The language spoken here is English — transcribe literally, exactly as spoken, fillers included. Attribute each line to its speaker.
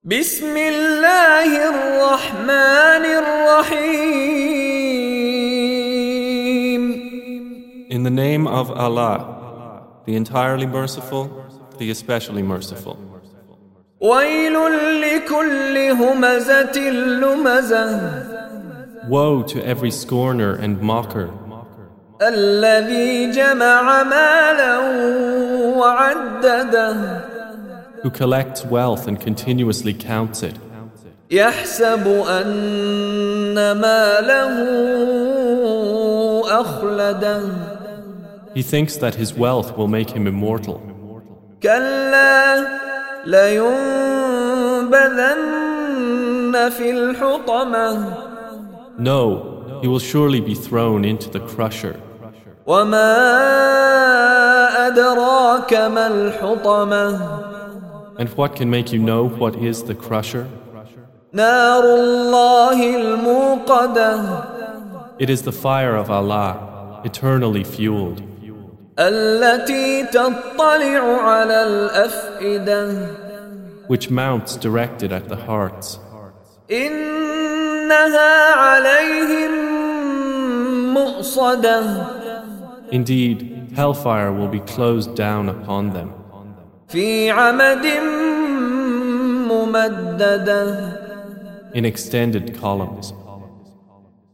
Speaker 1: بسم الله الرحمن الرحيم.
Speaker 2: In the name of Allah, the entirely merciful, the especially merciful.
Speaker 1: ويل لكل همزة لمزة.
Speaker 2: Woe to every scorner and mocker,
Speaker 1: الذي جمع مالا وعدده.
Speaker 2: who collects wealth and continuously counts it,
Speaker 1: يحسب أن ماله أخلده.
Speaker 2: he thinks that his wealth will make him immortal.
Speaker 1: كلا لينبذن في الحطمة.
Speaker 2: No, he will surely be thrown into the crusher.
Speaker 1: وما أدراك ما الحطمة.
Speaker 2: And what can make you know what is the crusher?
Speaker 1: نار الله الموقدة.
Speaker 2: It is the fire of Allah, eternally fueled,
Speaker 1: التي تطلع على الأفئدة.
Speaker 2: which mounts directed at the hearts.
Speaker 1: إنها عليهم مؤصدة.
Speaker 2: Indeed, hellfire will be closed down upon them
Speaker 1: في عمد ممددة.
Speaker 2: in extended columns.